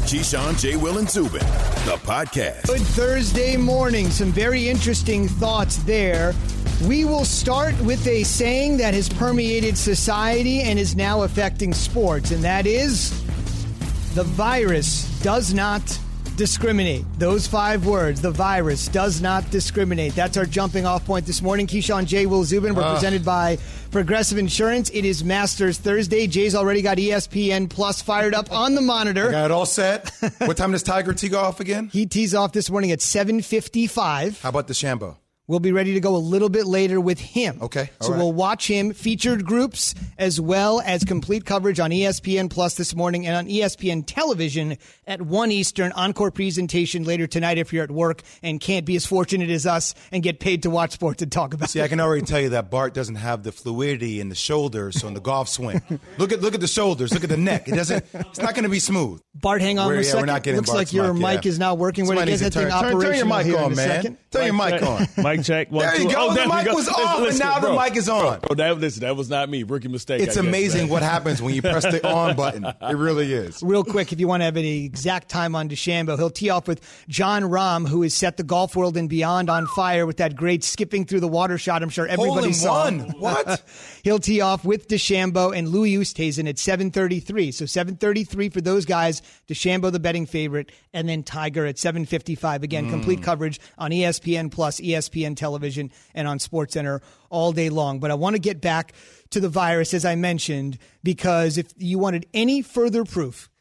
Keyshawn, J. Will, and Zubin, the podcast. Good Thursday morning. Some very interesting thoughts there. We will start with a saying that has permeated society and is now affecting sports, and that is, the virus does not discriminate. Those 5 words, the virus does not discriminate. That's our jumping off point this morning. Keyshawn, J. Will, Zubin, we're presented by Progressive Insurance. It is Masters Thursday. Jay's already got ESPN Plus fired up on the monitor. I got it all set. What time does Tiger tee off again? He tees off this morning at 7:55. How about DeChambeau? We'll be ready to go a little bit later with him. Okay. So we'll watch him, featured groups, as well as complete coverage on ESPN Plus this morning and on ESPN Television at 1 Eastern. Encore presentation later tonight if you're at work and can't be as fortunate as us and get paid to watch sports and talk about it. See, I can already tell you that Bart doesn't have the fluidity in the shoulders on the golf swing. Look at the shoulders. Look at the neck. It's not going to be smooth. Bart, hang on a second. We're not getting Looks Bart's like your mic, mic is not working. When it gets that thing operational, turn your mic on, man. Turn your mic on. Mic check. There you go. The mic was off, and now the mic is on. That was not me. Rookie mistake. It's amazing what happens when you press the on button. It really is. Real quick, if you want to have an exact time on DeChambeau, he'll tee off with John Rahm, who has set the golf world and beyond on fire with that great skipping through the water shot. I'm sure everybody saw. What? He'll tee off with DeChambeau and Louis Oosthuizen at 7:33. So 7:33 for those guys. DeChambeau, the betting favorite, and then Tiger at 7:55. Again, complete coverage on ESPN Plus, ESPN Television, and on SportsCenter all day long. But I want to get back to the virus, as I mentioned, because if you wanted any further proof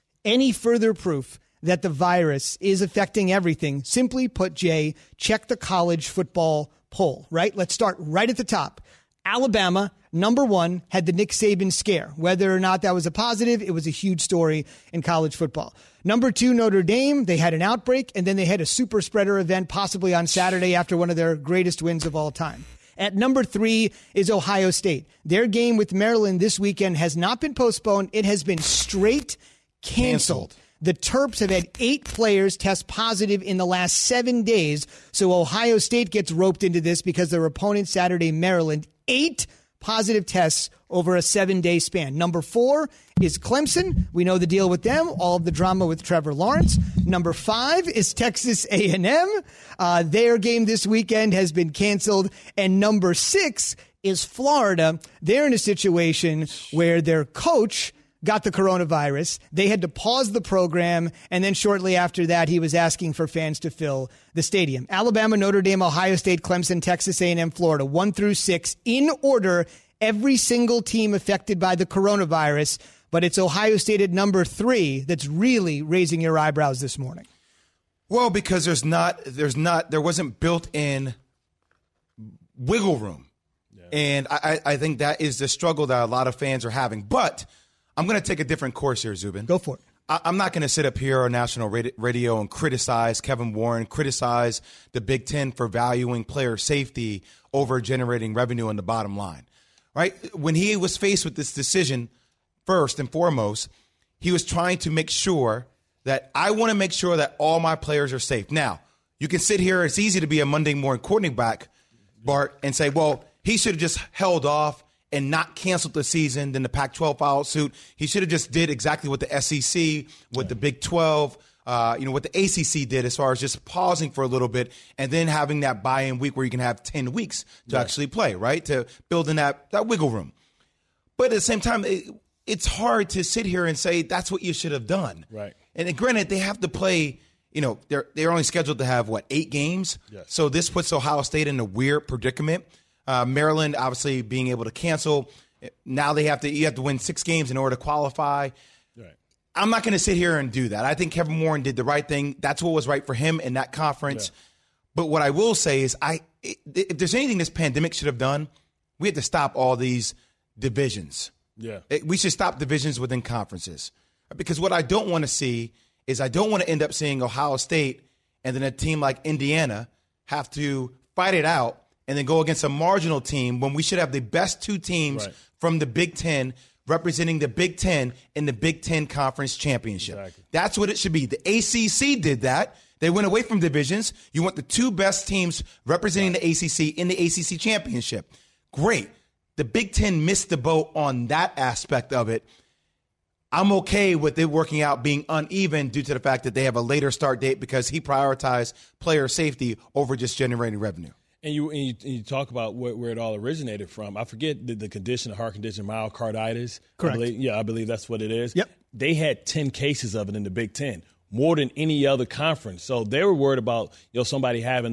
that the virus is affecting everything, simply put, Jay, check the college football poll, right? Let's start right at the top. Alabama, number 1, had the Nick Saban scare. Whether or not that was a positive, it was a huge story in college football. Number 2, Notre Dame, they had an outbreak, and then they had a super spreader event possibly on Saturday after one of their greatest wins of all time. At number 3 is Ohio State. Their game with Maryland this weekend has not been postponed. It has been straight canceled. The Terps have had 8 players test positive in the last 7 days. So Ohio State gets roped into this because their opponent Saturday, Maryland, 8 positive tests over a 7-day span. Number 4 is Clemson. We know the deal with them, all of the drama with Trevor Lawrence. Number 5 is Texas A&M. Their game this weekend has been canceled. And number 6 is Florida. They're in a situation where their coach got the coronavirus. They had to pause the program, and then shortly after that, he was asking for fans to fill the stadium. Alabama, Notre Dame, Ohio State, Clemson, Texas A&M, Florida, 1 through 6, in order, every single team affected by the coronavirus, but it's Ohio State at number 3 that's really raising your eyebrows this morning. Well, because there wasn't built-in wiggle room. Yeah. And I think that is the struggle that a lot of fans are having. But I'm going to take a different course here, Zubin. Go for it. I'm not going to sit up here on national radio and criticize Kevin Warren, criticize the Big Ten for valuing player safety over generating revenue on the bottom line. Right? When he was faced with this decision, first and foremost, he was trying to make sure that I want to make sure that all my players are safe. Now, you can sit here. It's easy to be a Monday morning quarterback, Bart, and say, well, he should have just held off and not canceled the season, then the Pac-12 filed suit. He should have just did exactly what the SEC, what the Big 12, what the ACC did as far as just pausing for a little bit and then having that buy-in week where you can have 10 weeks to actually play, right, to build in that wiggle room. But at the same time, it's hard to sit here and say that's what you should have done. Right. And granted, they have to play, they're only scheduled to have, 8 games? Yes. So this puts Ohio State in a weird predicament. Maryland, obviously, being able to cancel. Now you have to win 6 games in order to qualify. Right. I'm not going to sit here and do that. I think Kevin Warren did the right thing. That's what was right for him in that conference. Yeah. But what I will say is if there's anything this pandemic should have done, we have to stop all these divisions. Yeah. We should stop divisions within conferences. Because what I don't want to see is I don't want to end up seeing Ohio State and then a team like Indiana have to fight it out and then go against a marginal team when we should have the best 2 teams from the Big Ten representing the Big Ten in the Big Ten Conference Championship. Exactly. That's what it should be. The ACC did that. They went away from divisions. You want the 2 best teams representing the ACC in the ACC Championship. Great. The Big Ten missed the boat on that aspect of it. I'm okay with it working out being uneven due to the fact that they have a later start date because he prioritized player safety over just generating revenue. And you talk about where it all originated from. I forget the condition, the heart condition, myocarditis. Correct. I believe that's what it is. Yep. They had 10 cases of it in the Big Ten, more than any other conference. So they were worried about somebody having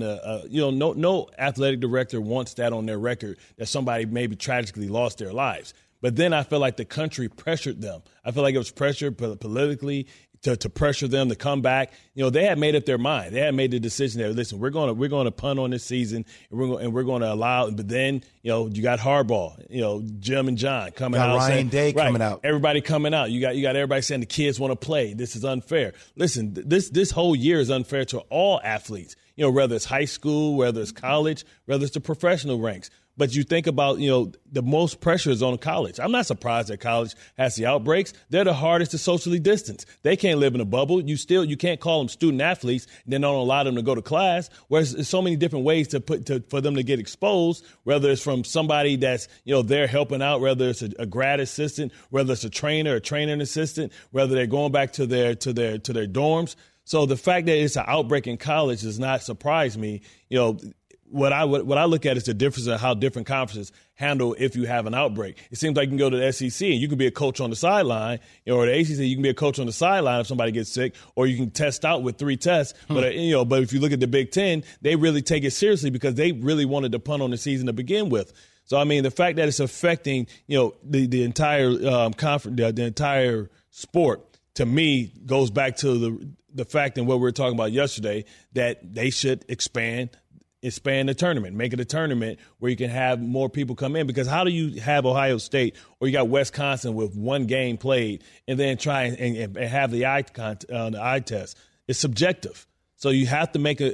no athletic director wants that on their record that somebody maybe tragically lost their lives. But then I feel like the country pressured them. I feel like it was pressure politically to pressure them to come back. They had made up their mind. They had made the decision that, listen, we're going to punt on this season, and we're going to allow. But then you got Harbaugh, Jim and John coming out. Ryan Day coming out. Everybody coming out. You got everybody saying the kids want to play. This is unfair. Listen, this whole year is unfair to all athletes. Whether it's high school, whether it's college, whether it's the professional ranks. But you think about, the most pressure is on college. I'm not surprised that college has the outbreaks. They're the hardest to socially distance. They can't live in a bubble. You can't call them student athletes and then don't allow them to go to class. Whereas there's so many different ways for them to get exposed, whether it's from somebody that's, they're helping out, whether it's a grad assistant, whether it's a training assistant, whether they're going back to their dorms. So the fact that it's an outbreak in college does not surprise me. What I look at is the difference in how different conferences handle if you have an outbreak. It seems like you can go to the SEC and you can be a coach on the sideline, or the ACC, you can be a coach on the sideline if somebody gets sick, or you can test out with 3 tests. But if you look at the Big Ten, they really take it seriously because they really wanted to punt on the season to begin with. So, I mean, the fact that it's affecting, the entire conference, the entire sport, to me, goes back to the fact and what we were talking about yesterday, that they should expand the tournament, make it a tournament where you can have more people come in. Because how do you have Ohio State or you got Wisconsin with 1 game played and then try and have the eye test? It's subjective. So you have to make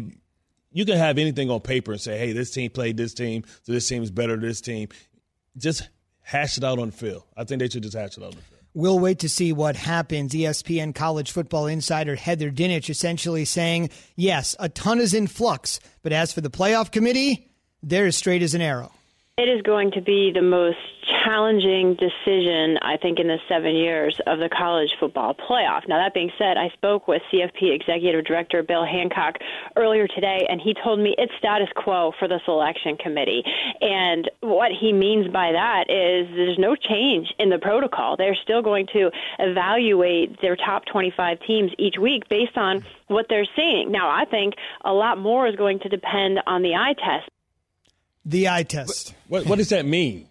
you can have anything on paper and say, hey, this team played this team, so this team is better than this team. Just hash it out on the field. I think they should just hash it out on the field. We'll wait to see what happens. ESPN college football insider Heather Dinich essentially saying, yes, a ton is in flux, but as for the playoff committee, they're as straight as an arrow. It is going to be the most challenging decision, I think, in the 7 years of the college football playoff. Now, that being said, I spoke with CFP Executive Director Bill Hancock earlier today, and he told me it's status quo for the selection committee. And what he means by that is there's no change in the protocol. They're still going to evaluate their top 25 teams each week based on what they're seeing. Now, I think a lot more is going to depend on the eye test. The eye test. What does that mean?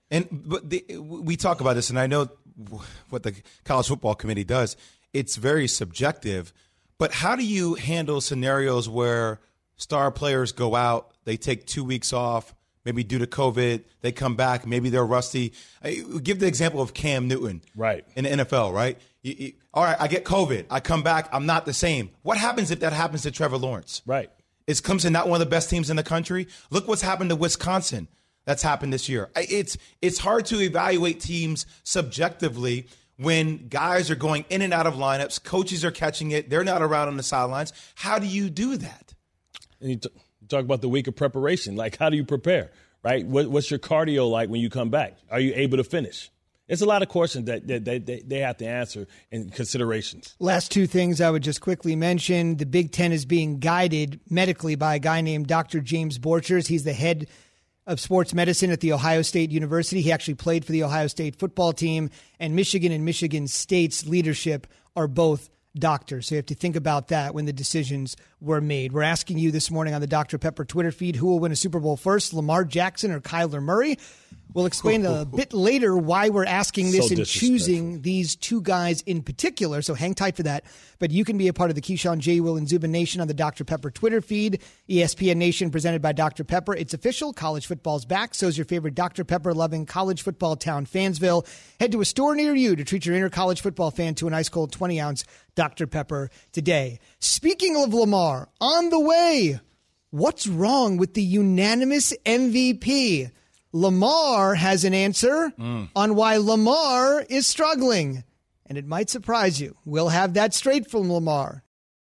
We talk about this, and I know what the college football committee does. It's very subjective. But how do you handle scenarios where star players go out, they take 2 weeks off, maybe due to COVID, they come back, maybe they're rusty? Give the example of Cam Newton, right, in the NFL, right? All right, I get COVID, I come back, I'm not the same. What happens if that happens to Trevor Lawrence? Right. Is Clemson not one of the best teams in the country? Look what's happened to Wisconsin. That's happened this year. It's hard to evaluate teams subjectively when guys are going in and out of lineups, coaches are catching it, they're not around on the sidelines. How do you do that? And you talk about the week of preparation. Like, how do you prepare, right? What's your cardio like when you come back? Are you able to finish? It's a lot of questions that they have to answer and considerations. Last 2 things I would just quickly mention. The Big Ten is being guided medically by a guy named Dr. James Borchers. He's the head of sports medicine at The Ohio State University. He actually played for the Ohio State football team, and Michigan and Michigan State's leadership are both doctors. So you have to think about that when the decisions were made. We're asking you this morning on the Dr. Pepper Twitter feed, who will win a Super Bowl first, Lamar Jackson or Kyler Murray? We'll explain a bit later why we're asking this and choosing these 2 guys in particular, so hang tight for that. But you can be a part of the Keyshawn, J. Will, and Zubin Nation on the Dr. Pepper Twitter feed. ESPN Nation presented by Dr. Pepper. It's official. College football's back. So's your favorite Dr. Pepper-loving college football town, Fansville. Head to a store near you to treat your inner college football fan to an ice-cold 20-ounce Dr. Pepper today. Speaking of Lamar, on the way, what's wrong with the unanimous MVP? Lamar has an answer on why Lamar is struggling, and it might surprise you. We'll have that straight from Lamar.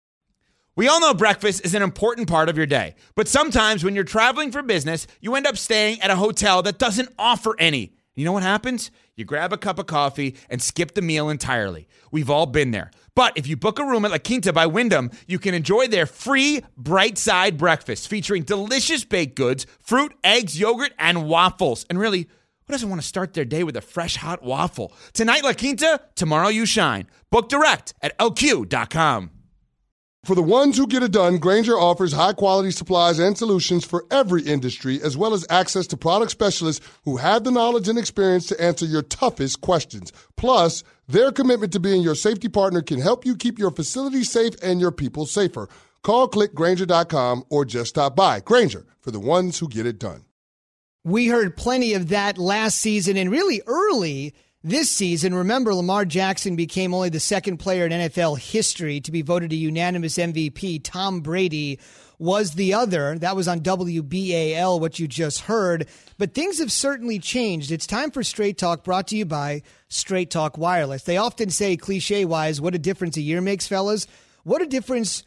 We all know breakfast is an important part of your day, but sometimes when you're traveling for business, you end up staying at a hotel that doesn't offer any. You know what happens? You grab a cup of coffee and skip the meal entirely. We've all been there. But if you book a room at La Quinta by Wyndham, you can enjoy their free Bright Side breakfast featuring delicious baked goods, fruit, eggs, yogurt, and waffles. And really, who doesn't want to start their day with a fresh, hot waffle? Tonight, La Quinta, tomorrow you shine. Book direct at LQ.com. For the ones who get it done, Grainger offers high-quality supplies and solutions for every industry, as well as access to product specialists who have the knowledge and experience to answer your toughest questions. Plus, their commitment to being your safety partner can help you keep your facility safe and your people safer. Call, click Grainger.com, or just stop by. Grainger, for the ones who get it done. We heard plenty of that last season and really early this season. Remember, Lamar Jackson became only the second player in NFL history to be voted a unanimous MVP. Tom Brady was the other. That was on WBAL, what you just heard. But things have certainly changed. It's time for Straight Talk, brought to you by Straight Talk Wireless. They often say, cliche-wise, what a difference a year makes, fellas. What a difference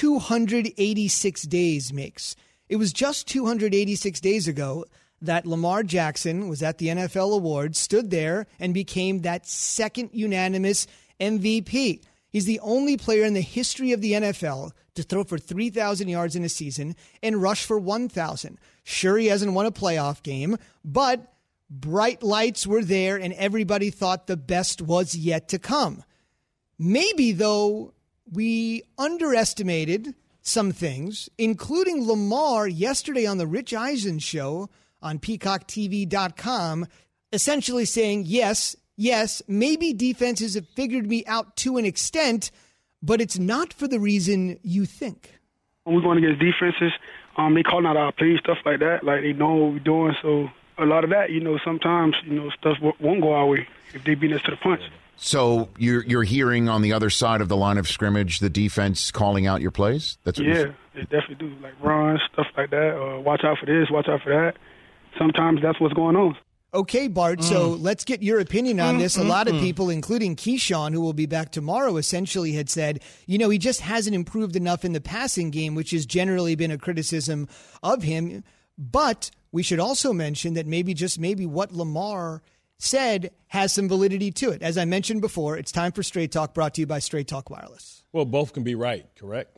286 days makes. It was just 286 days ago that Lamar Jackson was at the NFL Awards, stood there, and became that second unanimous MVP. He's the only player in the history of the NFL to throw for 3,000 yards in a season and rush for 1,000. Sure, he hasn't won a playoff game, but bright lights were there, and everybody thought the best was yet to come. Maybe, though, we underestimated some things, including Lamar yesterday on the Rich Eisen show on PeacockTV.com, essentially saying, yes, maybe defenses have figured me out to an extent, but it's not for the reason you think. When we're going against defenses, they calling out our plays, stuff like that. Like, they know what we're doing. So a lot of that, sometimes, stuff won't go our way if they beat us to the punch. So you're hearing on the other side of the line of scrimmage the defense calling out your plays? That's what they definitely do. Like runs, stuff like that. Watch out for this, watch out for that. Sometimes that's what's going on. Okay, Bart, so let's get your opinion on this. A lot of people, including Keyshawn, who will be back tomorrow, essentially had said, he just hasn't improved enough in the passing game, which has generally been a criticism of him. But we should also mention that maybe what Lamar said has some validity to it. As I mentioned before, it's time for Straight Talk, brought to you by Straight Talk Wireless. Well, both can be right, correct?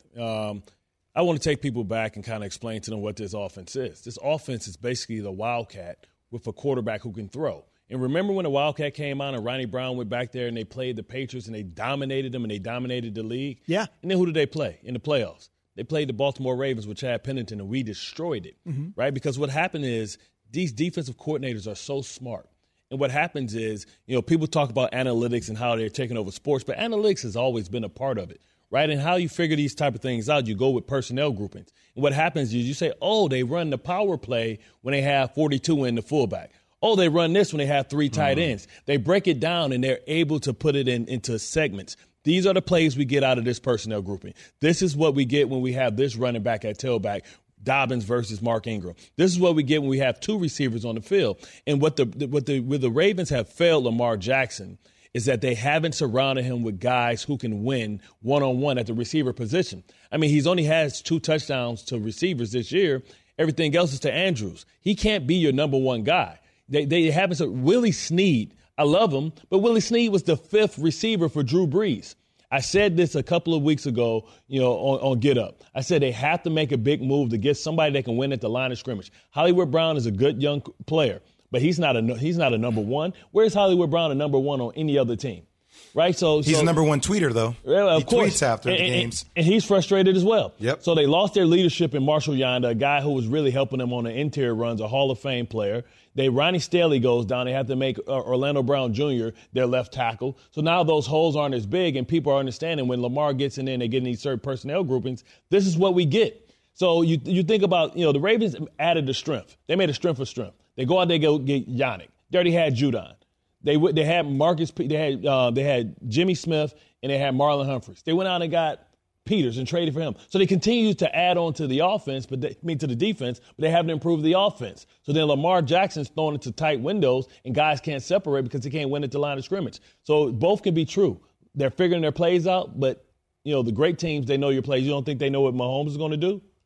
I want to take people back and kind of explain to them what this offense is. This offense is basically the Wildcat with a quarterback who can throw. And remember when the Wildcat came on and Ronnie Brown went back there and they played the Patriots and they dominated them and they dominated the league? Yeah. And then who did they play in the playoffs? They played the Baltimore Ravens with Chad Pennington, and we destroyed it, right? Because what happened is these defensive coordinators are so smart. And what happens is, people talk about analytics and how they're taking over sports, but analytics has always been a part of it. Right, and how you figure these type of things out, you go with personnel groupings. And what happens is you say, they run the power play when they have 42 in the fullback. Oh, they run this when they have 3 tight ends. They break it down, and they're able to put it into segments. These are the plays we get out of this personnel grouping. This is what we get when we have this running back at tailback, Dobbins versus Mark Ingram. This is what we get when we have 2 receivers on the field. And what the Ravens have failed Lamar Jackson is that they haven't surrounded him with guys who can win one-on-one at the receiver position. I mean, he's only has 2 touchdowns to receivers this year. Everything else is to Andrews. He can't be your number one guy. They haven't. So Willie Snead, I love him, but Willie Snead was the 5th receiver for Drew Brees. I said this a couple of weeks ago, on Get Up. I said they have to make a big move to get somebody that can win at the line of scrimmage. Hollywood Brown is a good young player, but he's not a number one. Where's Hollywood Brown a number one on any other team? Right? He's the number one tweeter, though. Well, he tweets after the games. And he's frustrated as well. Yep. So they lost their leadership in Marshall Yanda, a guy who was really helping them on the interior runs, a Hall of Fame player. Ronnie Staley goes down. They have to make Orlando Brown Jr. their left tackle. So now those holes aren't as big, and people are understanding when Lamar gets in there and they get in these certain personnel groupings, this is what we get. So you think about, the Ravens added the strength. They made a strength for strength. They go out there, go get Yannick. They already had Judon. They had Marcus. They had Jimmy Smith, and they had Marlon Humphreys. They went out and got Peters and traded for him. So they continue to add on to the offense, to the defense, but they haven't improved the offense. So then Lamar Jackson's thrown into tight windows, and guys can't separate because they can't win at the line of scrimmage. So both can be true. They're figuring their plays out, but the great teams, they know your plays. You don't think they know what Mahomes is going to do?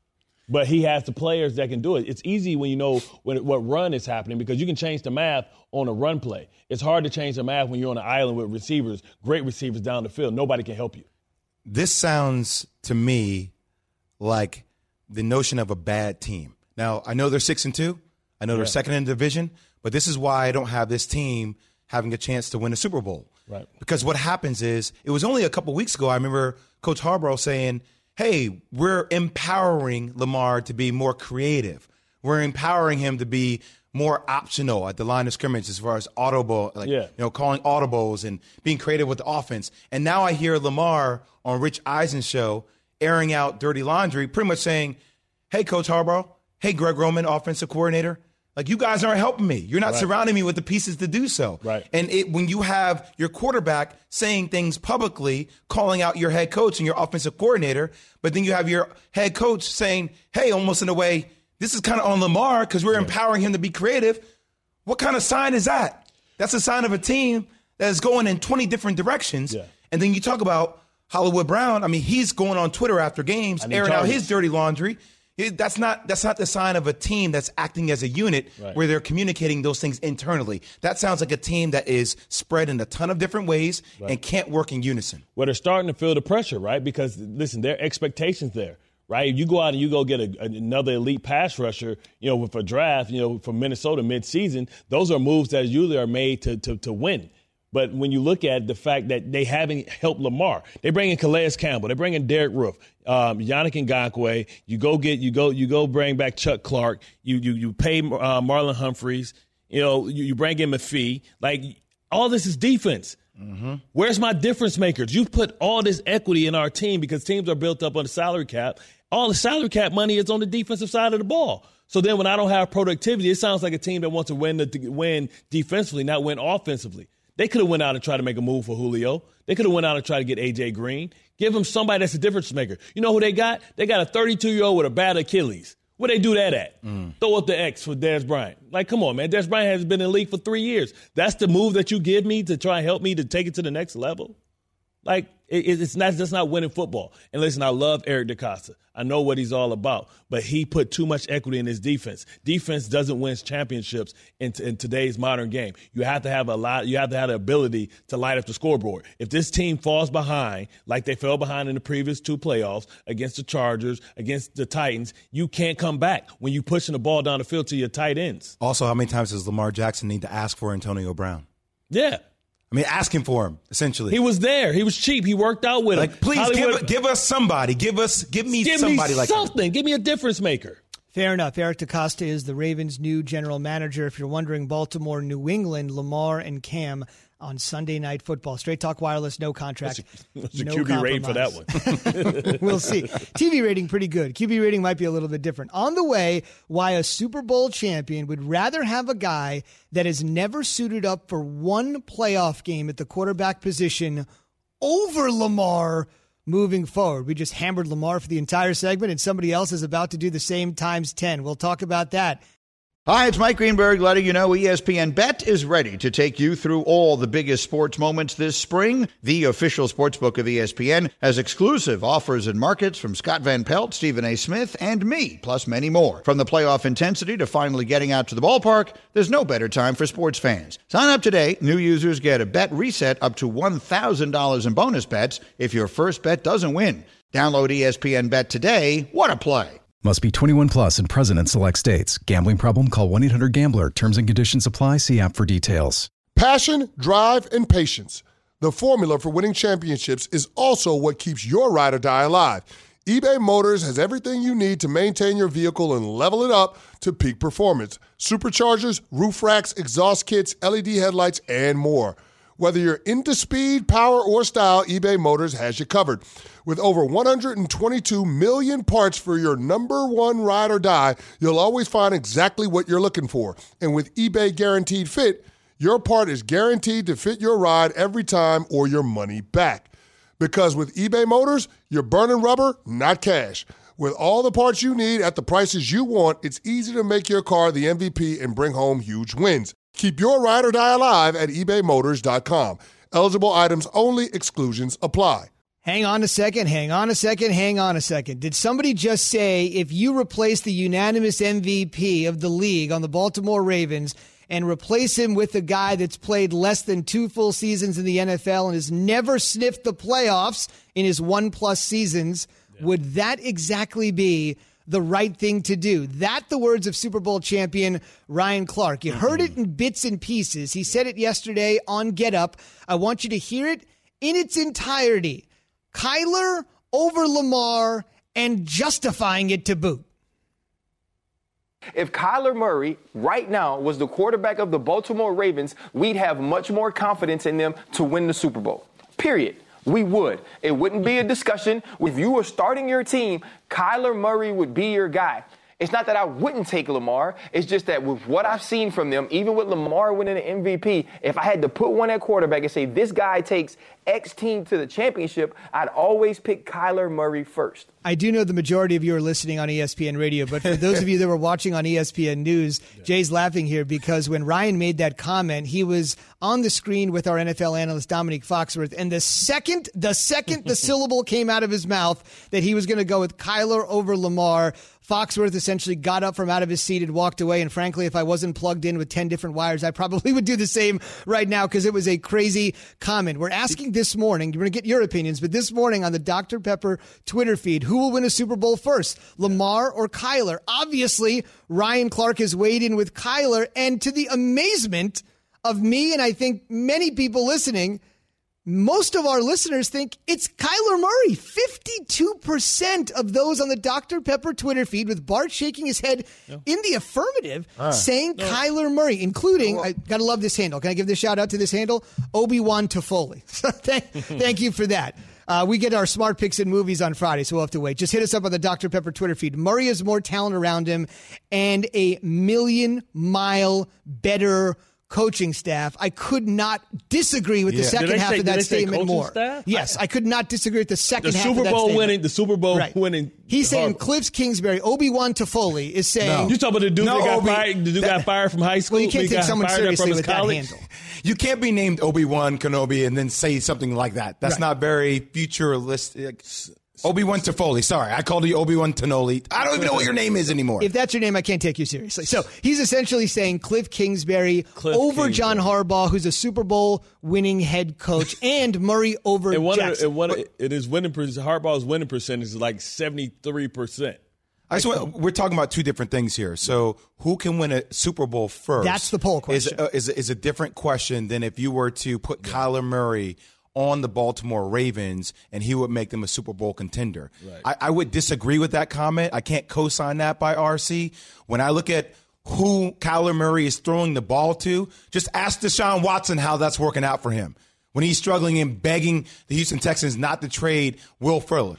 But he has the players that can do it. It's easy when you know what run is happening because you can change the math on a run play. It's hard to change the math when you're on an island with receivers, great receivers down the field. Nobody can help you. This sounds to me like the notion of a bad team. Now, I know they're 6-2. I know they're second in the division, but this is why I don't have this team having a chance to win a Super Bowl. Right. Because what happens is, it was only a couple weeks ago, I remember Coach Harbaugh saying, hey, we're empowering Lamar to be more creative. We're empowering him to be more optional at the line of scrimmage as far as audible, calling audibles and being creative with the offense. And now I hear Lamar on Rich Eisen's show airing out dirty laundry, pretty much saying, hey, Coach Harbaugh, hey, Greg Roman, offensive coordinator, like, you guys aren't helping me. You're not surrounding me with the pieces to do so. Right. And when you have your quarterback saying things publicly, calling out your head coach and your offensive coordinator, but then you have your head coach saying, hey, almost in a way, this is kind of on Lamar because we're empowering him to be creative. What kind of sign is that? That's a sign of a team that is going in 20 different directions. Yeah. And then you talk about Hollywood Brown. I mean, he's going on Twitter after games, airing out his dirty laundry. That's not the sign of a team that's acting as a unit where they're communicating those things internally. That sounds like a team that is spread in a ton of different ways and can't work in unison. Well, they're starting to feel the pressure, right? Because, listen, there are expectations there, right? If you go out and you go get another elite pass rusher, with a draft, from Minnesota midseason, those are moves that usually are made to win. But when you look at the fact that they haven't helped Lamar, they bring in Calais Campbell, they bring in Derek Roof, Yannick Ngakoue. You go bring back Chuck Clark. You pay Marlon Humphreys. You bring in Maffei. Like, all this is defense. Mm-hmm. Where's my difference makers? You put all this equity in our team because teams are built up on the salary cap. All the salary cap money is on the defensive side of the ball. So then when I don't have productivity, it sounds like a team that wants to win defensively, not win offensively. They could have went out and tried to make a move for Julio. They could have went out and tried to get A.J. Green. Give him somebody that's a difference maker. You know who they got? They got a 32-year-old with a bad Achilles. Where they do that at? Throw up the X for Dez Bryant. Like, come on, man. Dez Bryant has been in the league for 3 years. That's the move that you give me to try and help me to take it to the next level? Like, it's not winning football. And listen, I love Eric DeCosta. I know what he's all about, but he put too much equity in his defense. Defense doesn't win championships in today's modern game. You have to have the ability to light up the scoreboard. If this team falls behind, like they fell behind in the previous two playoffs against the Chargers, against the Titans, you can't come back when you're pushing the ball down the field to your tight ends. Also, how many times does Lamar Jackson need to ask for Antonio Brown? Yeah. I mean, asking for him, essentially. He was there. He was cheap. He worked out with him. Like, please give us somebody. Give me somebody like something. Give me a difference maker. Fair enough. Eric DeCosta is the Ravens' new general manager. If you're wondering, Baltimore, New England, Lamar and Cam on Sunday Night Football. Straight Talk Wireless, no contract. What's the QB rating for that one? We'll see. TV rating, pretty good. QB rating might be a little bit different. On the way, why a Super Bowl champion would rather have a guy that has never suited up for one playoff game at the quarterback position over Lamar moving forward. We just hammered Lamar for the entire segment, and somebody else is about to do the same times 10. We'll talk about that. Hi, it's Mike Greenberg letting you know ESPN Bet is ready to take you through all the biggest sports moments this spring. The official sportsbook of ESPN has exclusive offers and markets from Scott Van Pelt, Stephen A. Smith, and me, plus many more. From the playoff intensity to finally getting out to the ballpark, there's no better time for sports fans. Sign up today. New users get a bet reset up to $1,000 in bonus bets if your first bet doesn't win. Download ESPN Bet today. What a play. Must be 21 plus and present in select states. Gambling problem? Call 1-800-GAMBLER. Terms and conditions apply. See app for details. Passion, drive, and patience. The formula for winning championships is also what keeps your ride or die alive. eBay Motors has everything you need to maintain your vehicle and level it up to peak performance. Superchargers, roof racks, exhaust kits, LED headlights, and more. Whether you're into speed, power, or style, eBay Motors has you covered. With over 122 million parts for your number one ride or die, you'll always find exactly what you're looking for. And with eBay Guaranteed Fit, your part is guaranteed to fit your ride every time or your money back. Because with eBay Motors, you're burning rubber, not cash. With all the parts you need at the prices you want, it's easy to make your car the MVP and bring home huge wins. Keep your ride or die alive at ebaymotors.com. Eligible items only. Exclusions apply. Hang on a second. Did somebody just say if you replace the unanimous MVP of the league on the Baltimore Ravens and replace him with a guy that's played less than 2 full seasons in the NFL and has never sniffed the playoffs in his 1+ seasons, would that exactly be the right thing to do? That, the words of Super Bowl champion Ryan Clark. You heard it in bits and pieces. He said it yesterday on Get Up. I want you to hear it in its entirety. Kyler over Lamar and justifying it to boot. If Kyler Murray right now was the quarterback of the Baltimore Ravens, we'd have much more confidence in them to win the Super Bowl. Period. We would. It wouldn't be a discussion. If you were starting your team, Kyler Murray would be your guy. It's not that I wouldn't take Lamar. It's just that with what I've seen from them, even with Lamar winning the MVP, if I had to put one at quarterback and say this guy takes X team to the championship, I'd always pick Kyler Murray first. I do know the majority of you are listening on ESPN Radio, but for those of you that were watching on ESPN News, Jay's laughing here because when Ryan made that comment, he was on the screen with our NFL analyst Dominique Foxworth, and the second the syllable came out of his mouth that he was going to go with Kyler over Lamar, Foxworth essentially got up from out of his seat and walked away. And frankly, if I wasn't plugged in with 10 different wires, I probably would do the same right now because it was a crazy comment. We're asking this morning, we're going to get your opinions, but this morning on the Dr. Pepper Twitter feed, who will win a Super Bowl first, Lamar or Kyler? Obviously, Ryan Clark has weighed in with Kyler, and to the amazement of me and I think many people listening, most of our listeners think it's Kyler Murray. 52% of those on the Dr. Pepper Twitter feed, with Bart shaking his head in the affirmative, saying Kyler Murray, including, I got to love this handle. Can I give this shout out to this handle? Obi-Wan Toffoli. So thank you for that. We get our smart picks in movies on Friday, so we'll have to wait. Just hit us up on the Dr. Pepper Twitter feed. Murray has more talent around him and a million-mile better coaching staff. I could not disagree with the second half of that statement more. Staff? Yes, I could not disagree with the second half of that statement. The Super Bowl winning. He's saying Cliff Kingsbury, Obi-Wan Toffoli is saying. No. You're talking about the dude that got fired from high school? Well, you can't take someone seriously with that handle. You can't be named Obi-Wan Kenobi and then say something like that. That's not very futuristic. Obi-Wan Toffoli. Sorry, I called you Obi-Wan Tonoli. I don't even know what your name is anymore. If that's your name, I can't take you seriously. So he's essentially saying Cliff Kingsbury over John Harbaugh, who's a Super Bowl winning head coach, and Murray over Jackson. Harbaugh's winning percentage is like 73%. We're talking about two different things here. So who can win a Super Bowl first? That's the poll question. Is a different question than if you were to put Kyler Murray on the Baltimore Ravens and he would make them a Super Bowl contender. Right. I would disagree with that comment. I can't co-sign that by RC. When I look at who Kyler Murray is throwing the ball to, just ask Deshaun Watson how that's working out for him. When he's struggling and begging the Houston Texans not to trade Will Fuller.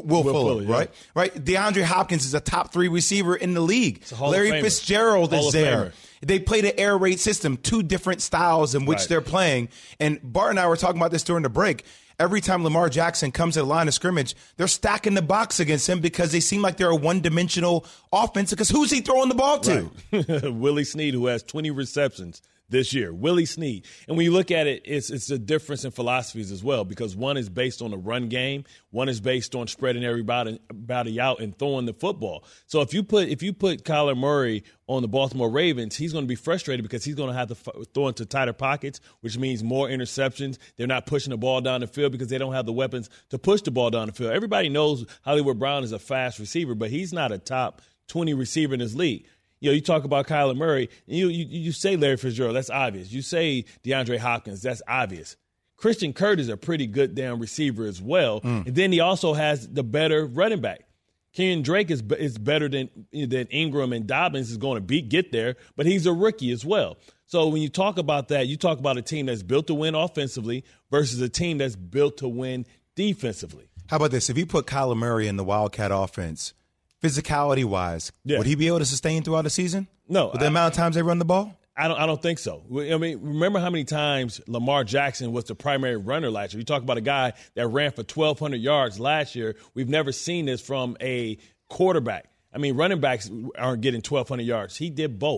Right? DeAndre Hopkins is a top 3 receiver in the league. Larry Fitzgerald is there. They played an air raid system, 2 different styles in which they're playing. And Bart and I were talking about this during the break. Every time Lamar Jackson comes to the line of scrimmage, they're stacking the box against him because they seem like they're a one-dimensional offense. Because who's he throwing the ball to? Right. Willie Snead, who has 20 receptions this year. Willie Snead. And when you look at it, it's a difference in philosophies as well, because one is based on the run game, one is based on spreading everybody out and throwing the football. So if you put Kyler Murray on the Baltimore Ravens, he's going to be frustrated because he's going to have to throw into tighter pockets, which means more interceptions. They're not pushing the ball down the field because they don't have the weapons to push the ball down the field. Everybody knows Hollywood Brown is a fast receiver, but he's not a top 20 receiver in this league. You talk about Kyler Murray, and you say Larry Fitzgerald, that's obvious. You say DeAndre Hopkins, that's obvious. Christian Kirk is a pretty good damn receiver as well. And then he also has the better running back. Kenyon Drake is better than Ingram and Dobbins is going to get there, but he's a rookie as well. So when you talk about that, you talk about a team that's built to win offensively versus a team that's built to win defensively. How about this? If you put Kyler Murray in the Wildcat offense, physicality-wise, would he be able to sustain throughout the season? No. With the amount of times they run the ball? I don't think so. I mean, remember how many times Lamar Jackson was the primary runner last year? You talk about a guy that ran for 1,200 yards last year. We've never seen this from a quarterback. I mean, running backs aren't getting 1,200 yards. He did both.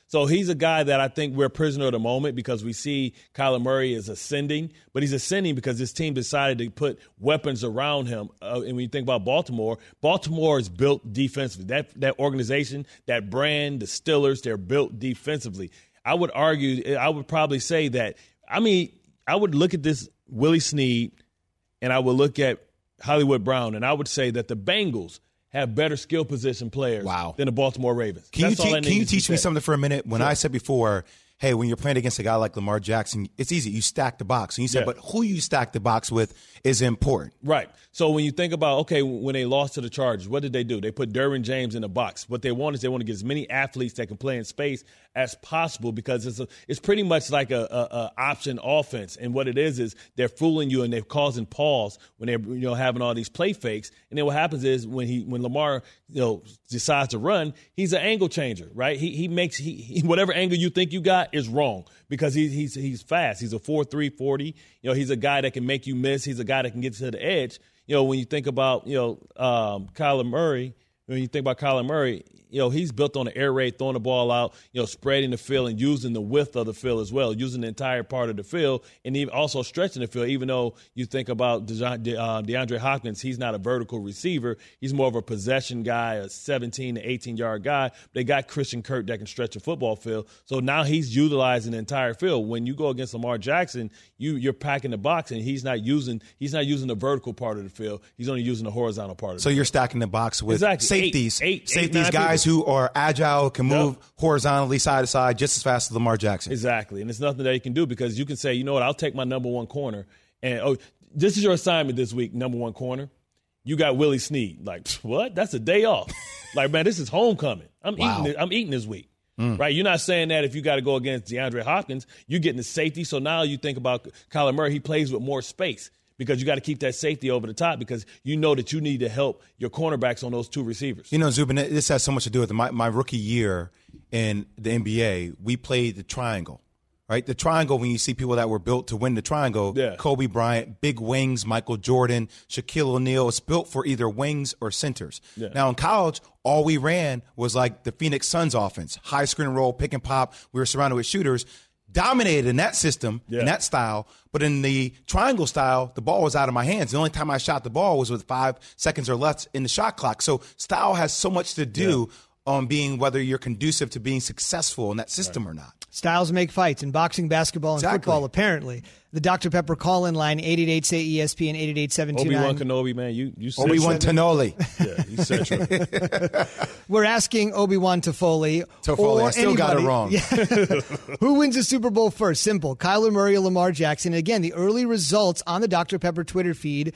So he's a guy that I think we're a prisoner of the moment because we see Kyler Murray is ascending, but he's ascending because this team decided to put weapons around him. And when you think about Baltimore is built defensively. That organization, that brand, the Steelers, they're built defensively. I would probably say that, I would look at this Willie Snead and I would look at Hollywood Brown, and I would say that the Bengals have better skill position players than the Baltimore Ravens. Can you teach me something for a minute? When I said before, hey, when you're playing against a guy like Lamar Jackson, it's easy. You stack the box. And you said, but who you stack the box with is important. Right. So when you think about, okay, when they lost to the Chargers, what did they do? They put Derwin James in the box. What they want is they want to get as many athletes that can play in space as possible because it's pretty much like a option offense. And what it is they're fooling you and they're causing pause when they're having all these play fakes. And then what happens is when Lamar decides to run, he's an angle changer, right? He makes whatever angle you think you got is wrong because he's fast. He's a 4.3 40. He's a guy that can make you miss. He's a guy that can get to the edge. When you think about Kyler Murray, he's built on the air raid, throwing the ball out, spreading the field and using the width of the field as well, using the entire part of the field and even also stretching the field. Even though you think about DeAndre Hopkins, he's not a vertical receiver. He's more of a possession guy, a 17 to 18-yard guy. They got Christian Kirk that can stretch a football field. So now he's utilizing the entire field. When you go against Lamar Jackson, you're packing the box and he's not using the vertical part of the field. He's only using the horizontal part of the field. So you're stacking the box with safeties. Safeties, guys who are agile, can move horizontally side to side just as fast as Lamar Jackson. Exactly. And it's nothing that he can do because you can say, you know what, I'll take my number one corner. And, this is your assignment this week, number one corner. You got Willie Snead. Like, what? That's a day off. Like, man, this is homecoming. I'm eating this week. Right? You're not saying that if you got to go against DeAndre Hopkins, you're getting the safety. So now you think about Kyler Murray, he plays with more space. Because you got to keep that safety over the top because you know that you need to help your cornerbacks on those two receivers. Zubin, this has so much to do with my rookie year in the NBA. We played the triangle, right? The triangle, when you see people that were built to win the triangle, Kobe Bryant, big wings, Michael Jordan, Shaquille O'Neal, it's built for either wings or centers. Yeah. Now in college, all we ran was like the Phoenix Suns offense, high screen and roll, pick and pop. We were surrounded with shooters. Dominated in that system, in that style, but in the triangle style, the ball was out of my hands. The only time I shot the ball was with 5 seconds or less in the shot clock. So style has so much to do on being whether you're conducive to being successful in that system or not. Styles make fights in boxing, basketball, and football, apparently. The Dr. Pepper call-in line, 888-SAY-ESPN, 888-729. Obi-Wan Kenobi, man. You Obi-Wan Tenoli. Yeah, he's central. We're asking Obi-Wan Toffoli. I still got it wrong. Who wins the Super Bowl first? Simple. Kyler Murray or Lamar Jackson. And again, the early results on the Dr. Pepper Twitter feed,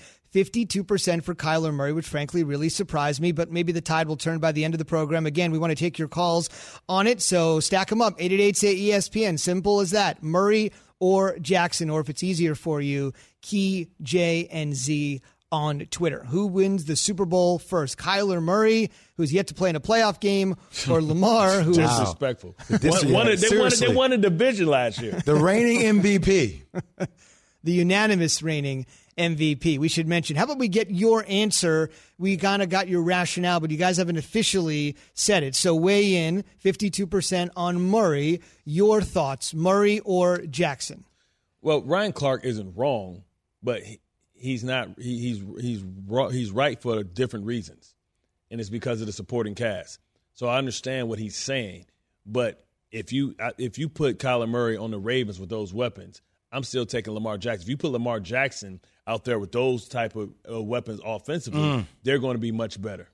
52% for Kyler Murray, which frankly really surprised me, but maybe the tide will turn by the end of the program. Again, we want to take your calls on it, so stack them up. 888-SAY-ESPN. Simple as that. Murray or Jackson, or if it's easier for you, Key, J, and Z on Twitter. Who wins the Super Bowl first? Kyler Murray, who's yet to play in a playoff game, or Lamar, who disrespectful. They won a division last year. The reigning MVP. The unanimous reigning MVP. We should mention. How about we get your answer? We kind of got your rationale, but you guys haven't officially said it. So weigh in, 52% on Murray. Your thoughts, Murray or Jackson? Well, Ryan Clark isn't wrong, but he's not. He's right for different reasons, and it's because of the supporting cast. So I understand what he's saying, but if you put Kyler Murray on the Ravens with those weapons, I'm still taking Lamar Jackson. If you put Lamar Jackson out there with those type of weapons offensively, they're going to be much better.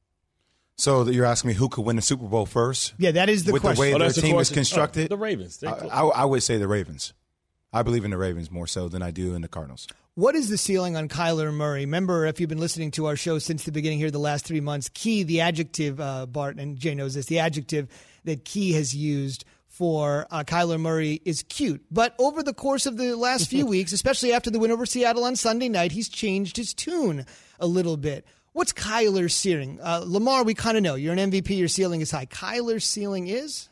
So you're asking me who could win the Super Bowl first? Yeah, that is the question. With the way their team is constructed? The Ravens. I would say the Ravens. I believe in the Ravens more so than I do in the Cardinals. What is the ceiling on Kyler Murray? Remember, if you've been listening to our show since the beginning here the last 3 months, Key, the adjective, Bart, and Jay knows this, the adjective that Key has used for Kyler Murray is cute. But over the course of the last few weeks, especially after the win over Seattle on Sunday night, he's changed his tune a little bit. What's Kyler's ceiling? Lamar, we kind of know. You're an MVP. Your ceiling is high. Kyler's ceiling is?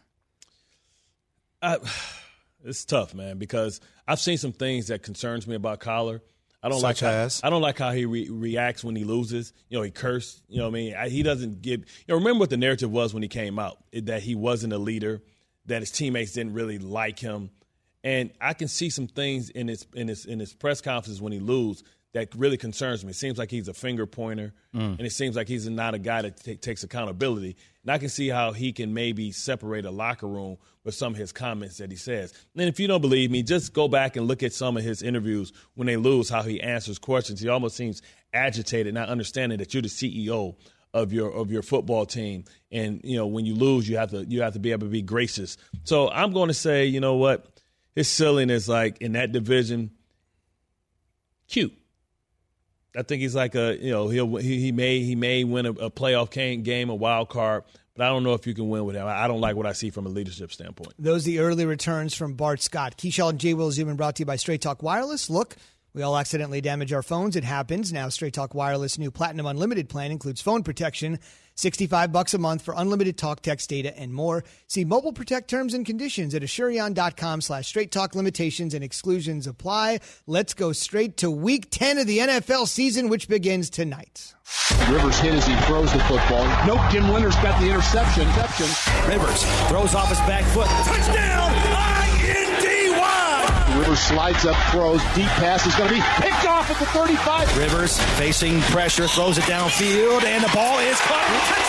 It's tough, man, because I've seen some things that concerns me about Kyler. I don't like how he reacts when he loses. He cursed. He doesn't give. Remember what the narrative was when he came out, that he wasn't a leader, that his teammates didn't really like him. And I can see some things in his press conferences when he loses that really concerns me. It seems like he's a finger pointer, and it seems like he's not a guy that takes accountability. And I can see how he can maybe separate a locker room with some of his comments that he says. And if you don't believe me, just go back and look at some of his interviews when they lose, how he answers questions. He almost seems agitated, not understanding that you're the CEO of your football team, and when you lose, you have to be able to be gracious. So I'm going to say, you know what, his silliness, like in that division, cute. I think he's like he may win a playoff game, a wild card, but I don't know if you can win with him. I don't like what I see from a leadership standpoint. Those are the early returns from Bart Scott. Keyshawn and J. Will Zubin brought to you by Straight Talk Wireless. Look, we all accidentally damage our phones. It happens. Now Straight Talk Wireless new Platinum Unlimited plan includes phone protection, $65 a month for unlimited talk, text, data, and more. See Mobile Protect terms and conditions at Asurion.com/Straight Talk. Limitations and exclusions apply. Let's go straight to Week 10 of the NFL season, which begins tonight. Rivers hit as he throws the football. Nope, Tim Winters got the interception. Rivers throws off his back foot. Touchdown! I-N-D-Y! Rivers slides up, throws, deep pass is going to be picked off at the 35. Rivers facing pressure, throws it downfield, and the ball is caught.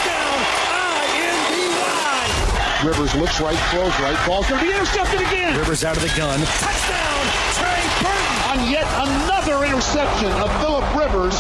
Touchdown! I-N-D-Y! Rivers looks right, throws right, ball's going to be intercepted again. Rivers out of the gun. Touchdown! Trey Burton! On yet another interception of Phillip Rivers.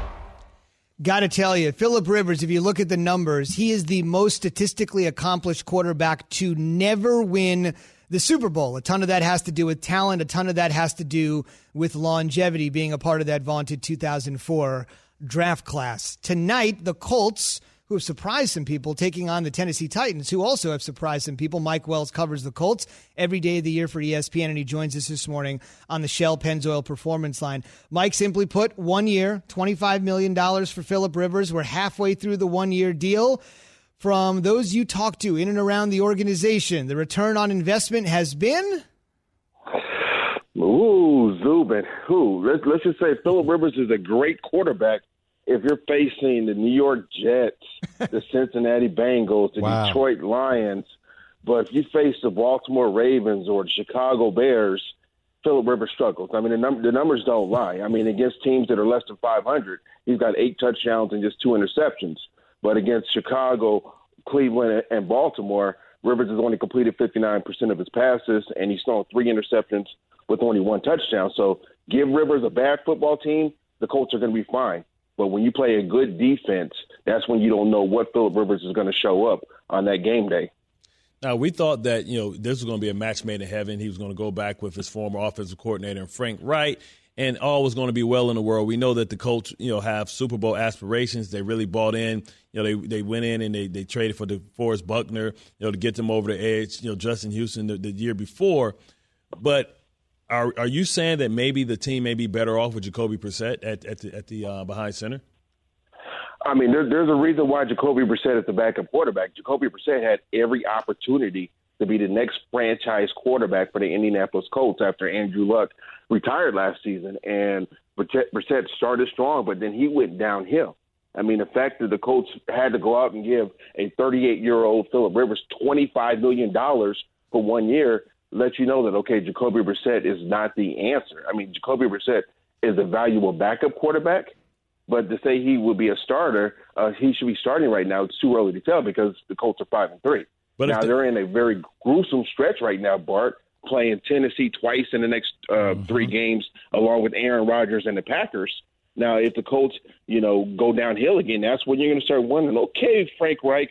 Got to tell you, Phillip Rivers, if you look at the numbers, he is the most statistically accomplished quarterback to never win the Super Bowl. A ton of that has to do with talent. A ton of that has to do with longevity, being a part of that vaunted 2004 draft class. Tonight, the Colts, who have surprised some people, taking on the Tennessee Titans, who also have surprised some people. Mike Wells covers the Colts every day of the year for ESPN, and he joins us this morning on the Shell Pennzoil Performance Line. Mike, simply put, 1 year, $25 million for Phillip Rivers. We're halfway through the one-year deal. From those you talk to in and around the organization, the return on investment has been? Ooh, Zubin. Let's just say Phillip Rivers is a great quarterback if you're facing the New York Jets, the Cincinnati Bengals, the Detroit Lions. But if you face the Baltimore Ravens or the Chicago Bears, Phillip Rivers struggles. I mean, the numbers don't lie. I mean, against teams that are less than 500, he's got 8 touchdowns and just 2 interceptions. But against Chicago, Cleveland, and Baltimore, Rivers has only completed 59% of his passes, and he's thrown 3 interceptions with only 1 touchdown. So give Rivers a bad football team, the Colts are going to be fine. But when you play a good defense, that's when you don't know what Phillip Rivers is going to show up on that game day. Now, we thought that, this was going to be a match made in heaven. He was going to go back with his former offensive coordinator, Frank Wright, and all was going to be well in the world. We know that the Colts, have Super Bowl aspirations. They really bought in. They went in and they traded for DeForest Buckner, to get them over the edge. Justin Houston the year before. But are you saying that maybe the team may be better off with Jacoby Brissett at the behind center? I mean, there's a reason why Jacoby Brissett is the backup quarterback. Jacoby Brissett had every opportunity to be the next franchise quarterback for the Indianapolis Colts after Andrew Luck retired last season. And Brissett started strong, but then he went downhill. I mean, the fact that the Colts had to go out and give a 38-year-old Phillip Rivers $25 million for 1 year lets you know that, okay, Jacoby Brissett is not the answer. I mean, Jacoby Brissett is a valuable backup quarterback, but to say he would be a starter, he should be starting right now. It's too early to tell because the Colts are 5-3. But now they're in a very gruesome stretch right now, Bart, playing Tennessee twice in the next 3 games, along with Aaron Rodgers and the Packers. Now, if the Colts, go downhill again, that's when you're going to start wondering, okay, Frank Reich,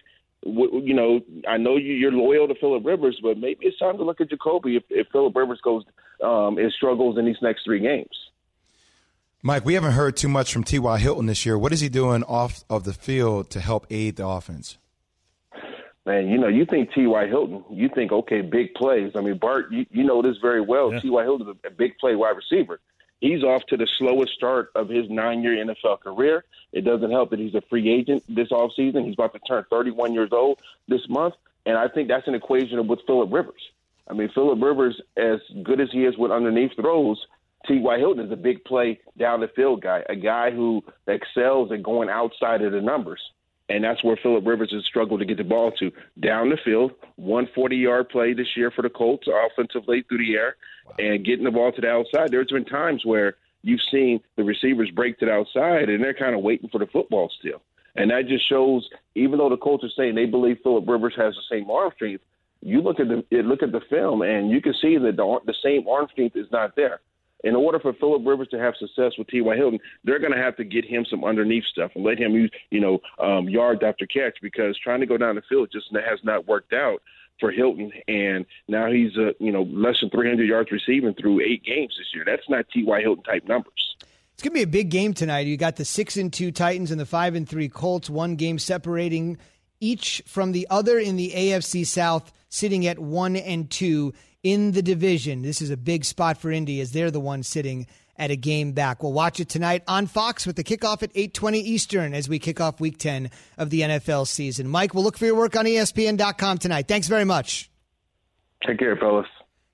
I know you're loyal to Phillip Rivers, but maybe it's time to look at Jacoby if Phillip Rivers goes and struggles in these next 3 games. Mike, we haven't heard too much from T.Y. Hilton this year. What is he doing off of the field to help aid the offense? Man, you think T.Y. Hilton, you think, okay, big plays. I mean, Bart, you know this very well. Yeah. T.Y. Hilton is a big play wide receiver. He's off to the slowest start of his 9-year NFL career. It doesn't help that he's a free agent this offseason. He's about to turn 31 years old this month, and I think that's an equation with Phillip Rivers. I mean, Phillip Rivers, as good as he is with underneath throws, T.Y. Hilton is a big play down the field guy, a guy who excels at going outside of the numbers. And that's where Phillip Rivers has struggled to get the ball to. Down the field, 140-yard play this year for the Colts offensively through the air, and getting the ball to the outside. There's been times where you've seen the receivers break to the outside, and they're kind of waiting for the football still. And that just shows, even though the Colts are saying they believe Phillip Rivers has the same arm strength, you look at the film, and you can see that the same arm strength is not there. In order for Phillip Rivers to have success with T.Y. Hilton, they're going to have to get him some underneath stuff and let him use, yards after catch, because trying to go down the field just has not worked out for Hilton. And now he's, less than 300 yards receiving through 8 games this year. That's not T.Y. Hilton type numbers. It's going to be a big game tonight. You got the 6-2 Titans and the 5-3 Colts, one game separating each from the other in the AFC South, sitting at 1-2 in the division. This is a big spot for Indy as they're the ones sitting at a game back. We'll watch it tonight on Fox with the kickoff at 8:20 Eastern as we kick off Week 10 of the NFL season. Mike, we'll look for your work on ESPN.com tonight. Thanks very much. Take care, fellas.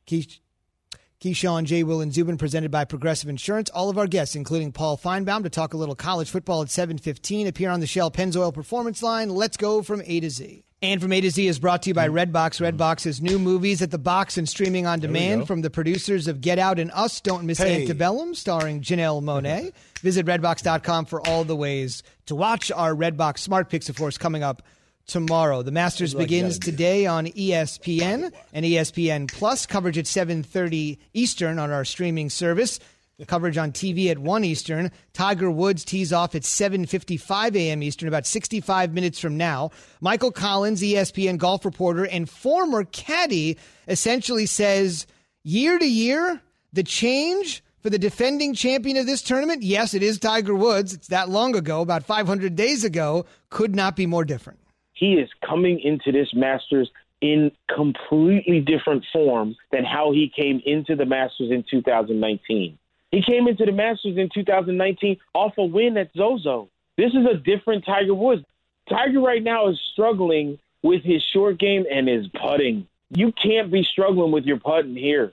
Keyshawn, J. Will, and Zubin, presented by Progressive Insurance. All of our guests, including Paul Feinbaum, to talk a little college football at 7:15, appear on the Shell Pennzoil Performance Line. Let's go from A to Z. And From A to Z is brought to you by Redbox. Redbox is new movies at the box and streaming on demand from the producers of Get Out and Us. Don't miss Antebellum, starring Janelle Monáe. Visit Redbox.com for all the ways to watch. Our Redbox Smart Picks, of course, coming up tomorrow. The Masters begins today on ESPN and ESPN Plus. Coverage at 7:30 Eastern on our streaming service. Coverage on TV at 1 Eastern. Tiger Woods tees off at 7:55 a.m. Eastern, about 65 minutes from now. Michael Collins, ESPN golf reporter and former caddy, essentially says, year to year, the change for the defending champion of this tournament, yes, it is Tiger Woods. It's that long ago, about 500 days ago, could not be more different. He is coming into this Masters in completely different form than how he came into the Masters in 2019. He came into the Masters in 2019 off a win at Zozo. This is a different Tiger Woods. Tiger right now is struggling with his short game and his putting. You can't be struggling with your putting here.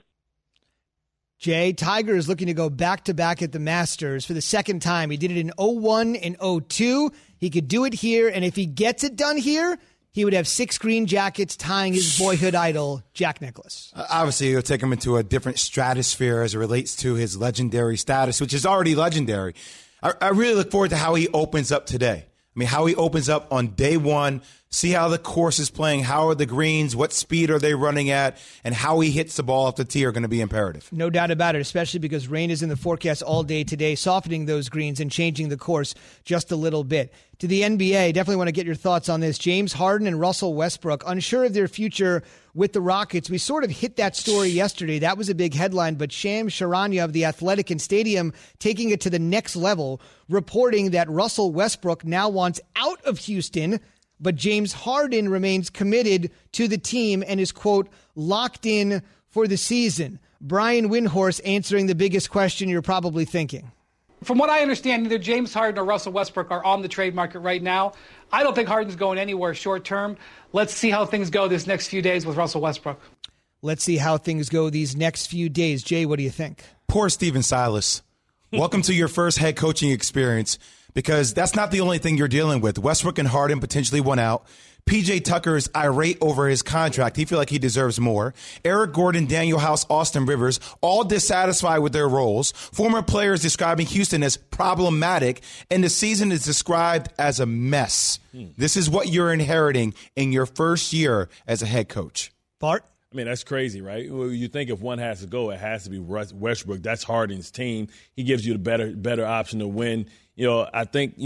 Jay, Tiger is looking to go back-to-back at the Masters for the second time. He did it in 01 and 02. He could do it here, and if he gets it done here, he would have 6 green jackets tying his boyhood idol, Jack Nicklaus. Obviously, it'll take him into a different stratosphere as it relates to his legendary status, which is already legendary. I really look forward to how he opens up today. I mean, how he opens up on day one, see how the course is playing, how are the greens, what speed are they running at, and how he hits the ball off the tee are going to be imperative. No doubt about it, especially because rain is in the forecast all day today, softening those greens and changing the course just a little bit. To the NBA, definitely want to get your thoughts on this. James Harden and Russell Westbrook, unsure of their future with the Rockets. We sort of hit that story yesterday. That was a big headline, but Shams Charania of The Athletic and Stadium taking it to the next level, reporting that Russell Westbrook now wants out of Houston, but James Harden remains committed to the team and is, quote, locked in for the season. Brian Windhorst answering the biggest question you're probably thinking. From what I understand, neither James Harden or Russell Westbrook are on the trade market right now. I don't think Harden's going anywhere short term. Let's see how things go this next few days with Russell Westbrook. Let's see how things go these next few days. Jay, what do you think? Poor Stephen Silas. Welcome to your first head coaching experience, because that's not the only thing you're dealing with. Westbrook and Harden potentially went out. P.J. Tucker is irate over his contract. He feels like he deserves more. Eric Gordon, Daniel House, Austin Rivers, all dissatisfied with their roles. Former players describing Houston as problematic, and the season is described as a mess. This is what you're inheriting in your first year as a head coach. Bart? I mean, that's crazy, right? Well, you think if one has to go, it has to be Westbrook. That's Harden's team. He gives you the better option to win. I think,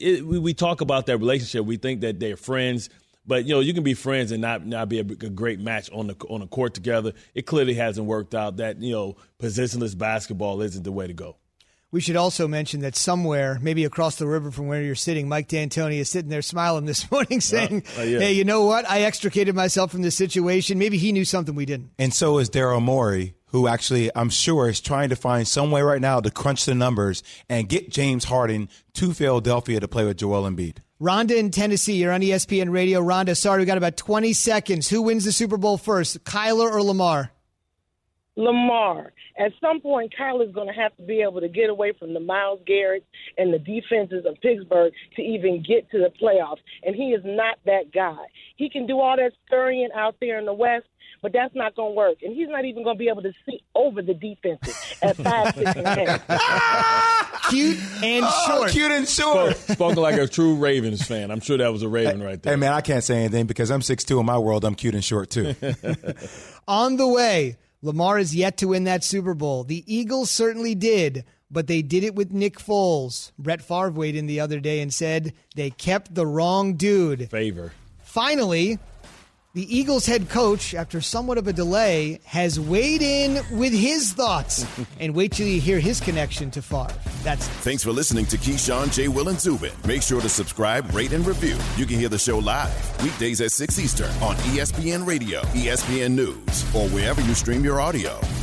we talk about that relationship. We think that they're friends. But, you can be friends and not be a great match on the court together. It clearly hasn't worked out. That, positionless basketball isn't the way to go. We should also mention that somewhere, maybe across the river from where you're sitting, Mike D'Antoni is sitting there smiling this morning saying, hey, you know what? I extricated myself from this situation. Maybe he knew something we didn't. And so is Daryl Morey, who actually, I'm sure, is trying to find some way right now to crunch the numbers and get James Harden to Philadelphia to play with Joel Embiid. Rhonda in Tennessee, you're on ESPN Radio. Rhonda, sorry, we got about 20 seconds. Who wins the Super Bowl first, Kyler or Lamar? Lamar, at some point, Kyle is going to have to be able to get away from the Myles Garrett and the defenses of Pittsburgh to even get to the playoffs. And he is not that guy. He can do all that scurrying out there in the West, but that's not going to work. And he's not even going to be able to see over the defenses at 5, 6, and 10. Cute and short. Cute and short. Spoken like a true Ravens fan. I'm sure that was a Raven right there. Hey, man, I can't say anything because I'm 6'2". In my world, I'm cute and short, too. On the way, Lamar is yet to win that Super Bowl. The Eagles certainly did, but they did it with Nick Foles. Brett Favre weighed in the other day and said they kept the wrong dude. Favor. Finally, the Eagles head coach, after somewhat of a delay, has weighed in with his thoughts. And wait till you hear his connection to Favre. Thanks for listening to Keyshawn, J. Will, and Zubin. Make sure to subscribe, rate, and review. You can hear the show live weekdays at 6 Eastern on ESPN Radio, ESPN News, or wherever you stream your audio.